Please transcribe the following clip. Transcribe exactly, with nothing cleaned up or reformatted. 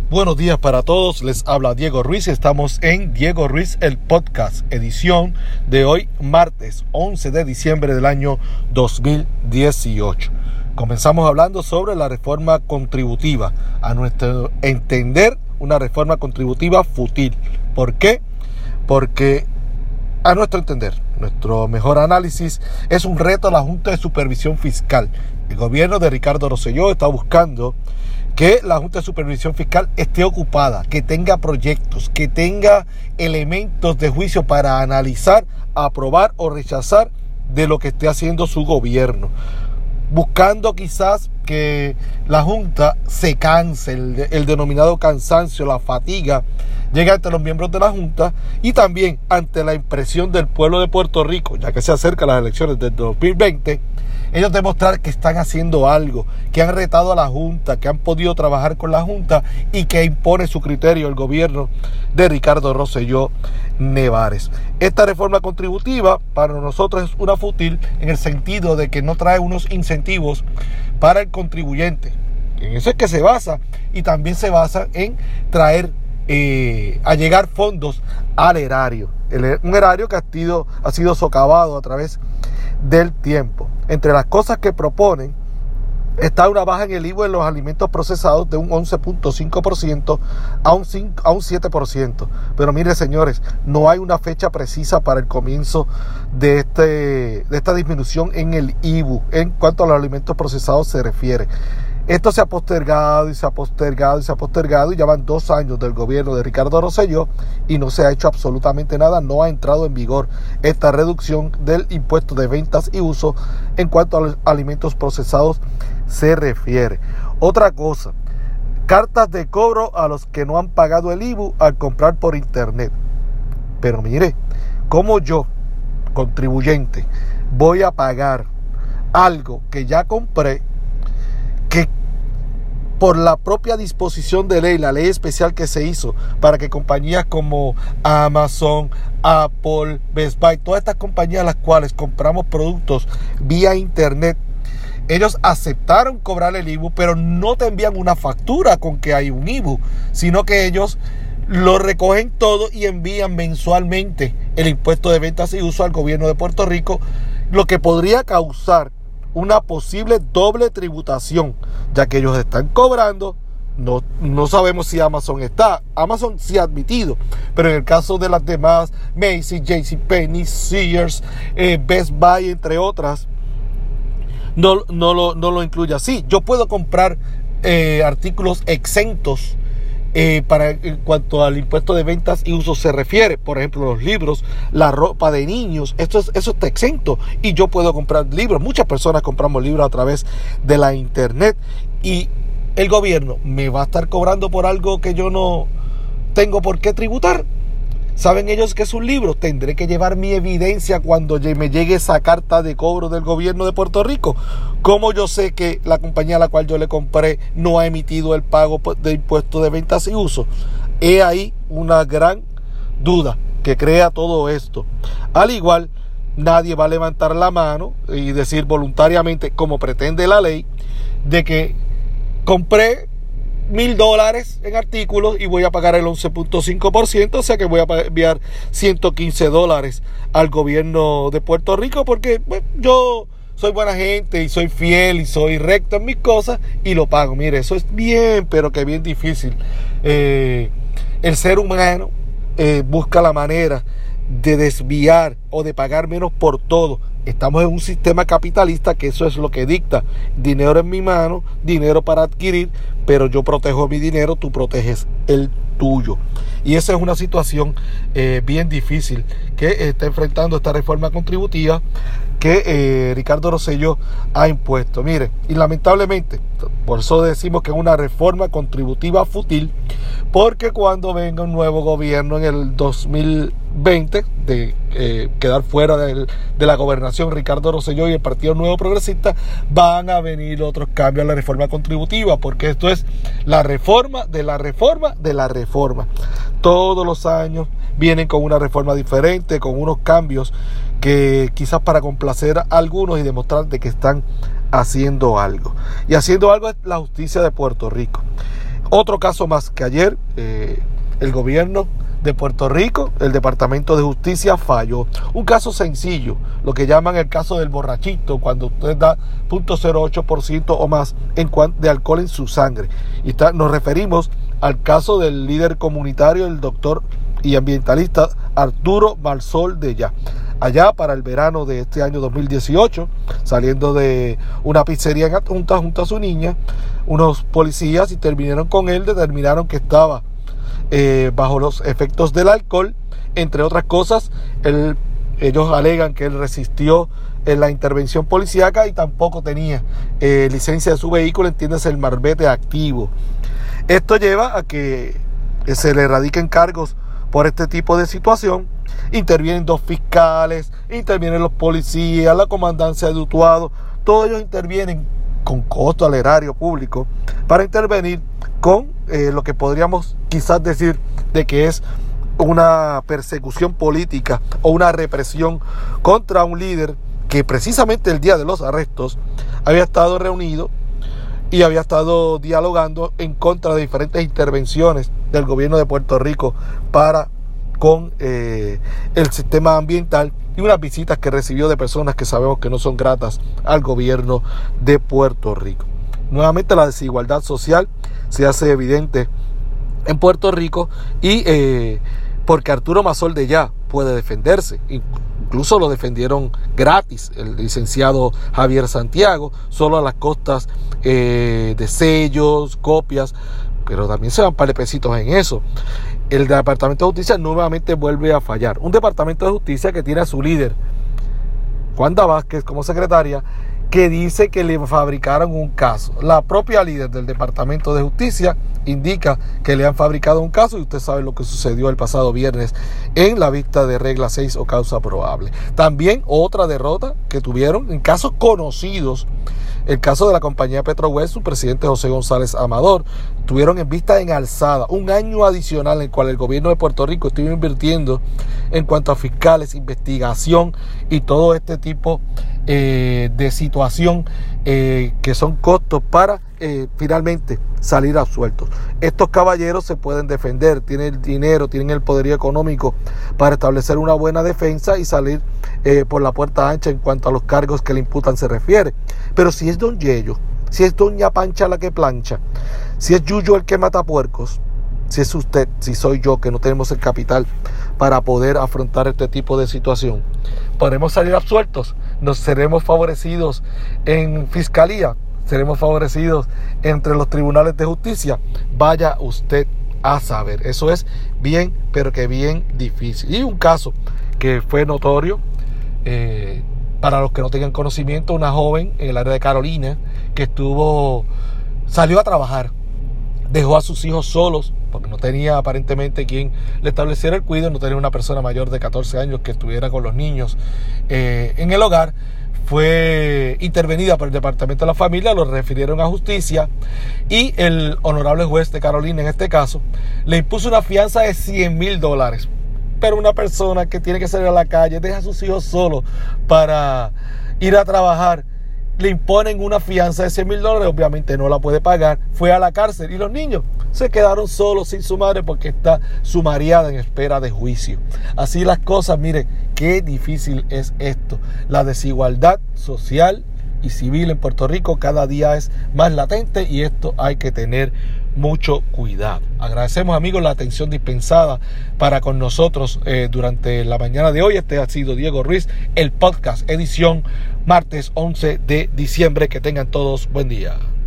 Buenos días para todos, les habla Diego Ruiz, estamos en Diego Ruiz el Podcast, edición de hoy martes once de diciembre del año dos mil dieciocho. Comenzamos hablando sobre la reforma contributiva, a nuestro entender una reforma contributiva fútil. ¿Por qué? Porque a nuestro entender, nuestro mejor análisis es un reto a la Junta de Supervisión Fiscal. El gobierno de Ricardo Rosselló está buscando que la Junta de Supervisión Fiscal esté ocupada, que tenga proyectos, que tenga elementos de juicio para analizar, aprobar o rechazar de lo que esté haciendo su gobierno. Buscando quizás que la Junta se canse, el, el denominado cansancio, la fatiga, llegue ante los miembros de la Junta y también ante la impresión del pueblo de Puerto Rico, ya que se acercan las elecciones del dos mil veinte, ellos demostrar que están haciendo algo, que han retado a la Junta, que han podido trabajar con la Junta y que impone su criterio el gobierno de Ricardo Rosselló Nevares. Esta reforma contributiva para nosotros es una fútil en el sentido de que no trae unos incentivos para el contribuyente. En eso es que se basa, y también se basa en traer eh, a llegar fondos al erario. El, un erario que ha sido, ha sido socavado a través del tiempo. Entre las cosas que proponen está una baja en el I V A en los alimentos procesados de un once punto cinco por ciento a un, cinco, a un siete por ciento. Pero mire, señores, no hay una fecha precisa para el comienzo de, este, de esta disminución en el I V A en cuanto a los alimentos procesados se refiere. Esto se ha postergado y se ha postergado y se ha postergado y ya van dos años del gobierno de Ricardo Rosselló y no se ha hecho absolutamente nada, no ha entrado en vigor esta reducción del impuesto de ventas y uso en cuanto a los alimentos procesados se refiere. Otra cosa, cartas de cobro a los que no han pagado el I V A al comprar por internet. Pero mire, como yo, contribuyente, voy a pagar algo que ya compré, que por la propia disposición de ley, la ley especial que se hizo para que compañías como Amazon, Apple, Best Buy, todas estas compañías a las cuales compramos productos vía internet, ellos aceptaron cobrar el I V A, pero no te envían una factura con que hay un I V A, sino que ellos lo recogen todo y envían mensualmente el impuesto de ventas y uso al gobierno de Puerto Rico, lo que podría causar una posible doble tributación, ya que ellos están cobrando. No, no sabemos si Amazon está. Amazon sí ha admitido, pero en el caso de las demás, Macy's, JCPenney, Sears, eh, Best Buy, entre otras, no, no, lo, no lo incluye así. Yo puedo comprar eh, artículos exentos Eh, para en cuanto al impuesto de ventas y uso se refiere, por ejemplo los libros, la ropa de niños, esto es, eso está exento y yo puedo comprar libros. Muchas personas compramos libros a través de la internet y el gobierno me va a estar cobrando por algo que yo no tengo por qué tributar. ¿Saben ellos que es un libro? Tendré que llevar mi evidencia cuando me llegue esa carta de cobro del gobierno de Puerto Rico. ¿Cómo yo sé que la compañía a la cual yo le compré no ha emitido el pago de impuestos de ventas y uso? He ahí una gran duda que crea todo esto. Al igual, nadie va a levantar la mano y decir voluntariamente, como pretende la ley, de que compré mil dólares en artículos y voy a pagar el once punto cinco por ciento, o sea que voy a enviar ciento quince dólares al gobierno de Puerto Rico porque bueno, yo soy buena gente y soy fiel y soy recto en mis cosas y lo pago. Mire, eso es bien, pero que bien difícil. Eh, el ser humano eh, busca la manera de desviar o de pagar menos por todo. Estamos en un sistema capitalista que eso es lo que dicta. Dinero en mi mano, dinero para adquirir, pero yo protejo mi dinero, tú proteges el tuyo. Y esa es una situación eh, bien difícil que está enfrentando esta reforma contributiva que eh, Ricardo Rosselló ha impuesto. Mire, y lamentablemente, por eso decimos que es una reforma contributiva fútil, porque cuando venga un nuevo gobierno en el dos mil veinte, de eh, quedar fuera de, de la gobernación Ricardo Rosselló y el Partido Nuevo Progresista, van a venir otros cambios a la reforma contributiva, porque esto es la reforma de la reforma de la reforma. Todos los años vienen con una reforma diferente, con unos cambios que quizás para complacer a algunos y demostrar de que están haciendo algo. Y haciendo algo es la justicia de Puerto Rico. Otro caso más que ayer eh, el gobierno de Puerto Rico, el Departamento de Justicia falló. Un caso sencillo, lo que llaman el caso del borrachito, cuando usted da cero punto cero ocho por ciento o más en cuanto de alcohol en su sangre. Y está, nos referimos al caso del líder comunitario, el doctor y ambientalista Arturo Marsol de Ya. Allá para el verano de este año dos mil dieciocho, saliendo de una pizzería en Adjunta junto a su niña, unos policías intervinieron con él, determinaron que estaba eh, bajo los efectos del alcohol. Entre otras cosas, él, ellos alegan que él resistió en la intervención policíaca y tampoco tenía eh, licencia de su vehículo, entiéndase el marbete activo. Esto lleva a que se le radiquen cargos por este tipo de situación. Intervienen dos fiscales, intervienen los policías, la comandancia de Utuado, todos ellos intervienen con costo al erario público para intervenir con eh, lo que podríamos quizás decir de que es una persecución política o una represión contra un líder que precisamente el día de los arrestos había estado reunido y había estado dialogando en contra de diferentes intervenciones del gobierno de Puerto Rico para con eh, el sistema ambiental y unas visitas que recibió de personas que sabemos que no son gratas al gobierno de Puerto Rico. Nuevamente la desigualdad social se hace evidente en Puerto Rico y eh, porque Arturo Marsol de Ya puede defenderse, incluso lo defendieron gratis el licenciado Javier Santiago, solo a las costas eh, de sellos, copias, pero también se van un par de pesitos en eso. El Departamento de Justicia nuevamente vuelve a fallar. Un Departamento de Justicia que tiene a su líder, Wanda Vázquez, como secretaria, que dice que le fabricaron un caso. La propia líder del Departamento de Justicia indica que le han fabricado un caso y usted sabe lo que sucedió el pasado viernes en la vista de regla seis o causa probable. También otra derrota que tuvieron en casos conocidos. El caso de la compañía Petrowest, su presidente José González Amador, tuvieron en vista en alzada un año adicional en el cual el gobierno de Puerto Rico estuvo invirtiendo en cuanto a fiscales, investigación y todo este tipo eh, de situación eh, que son costos para eh, finalmente salir absueltos. Estos caballeros se pueden defender, tienen el dinero, tienen el poderío económico para establecer una buena defensa y salir eh, por la puerta ancha en cuanto a los cargos que le imputan se refiere. Pero si es don Yello, si es doña Pancha la que plancha, si es Yuyo el que mata puercos, si es usted, si soy yo, que no tenemos el capital para poder afrontar este tipo de situación, ¿podremos salir absueltos? ¿Nos seremos favorecidos en fiscalía? ¿Seremos favorecidos entre los tribunales de justicia? Vaya usted a saber. Eso es bien, pero que bien difícil. Y un caso que fue notorio, eh, para los que no tengan conocimiento, una joven en el área de Carolina que estuvo, salió a trabajar, dejó a sus hijos solos porque no tenía aparentemente quien le estableciera el cuidado, no tenía una persona mayor de catorce años que estuviera con los niños eh, en el hogar. Fue intervenida por el Departamento de la Familia, lo refirieron a justicia y el honorable juez de Carolina, en este caso, le impuso una fianza de cien mil dólares. Pero una persona que tiene que salir a la calle, deja a sus hijos solos para ir a trabajar, le imponen una fianza de cien mil dólares, obviamente no la puede pagar, fue a la cárcel y los niños se quedaron solos sin su madre porque está sumariada en espera de juicio. Así las cosas, mire, qué difícil es esto. La desigualdad social y civil en Puerto Rico cada día es más latente y esto hay que tener mucho cuidado. Agradecemos, amigos, la atención dispensada para con nosotros eh, durante la mañana de hoy. Este ha sido Diego Ruiz, el podcast, edición martes once de diciembre. Que tengan todos buen día.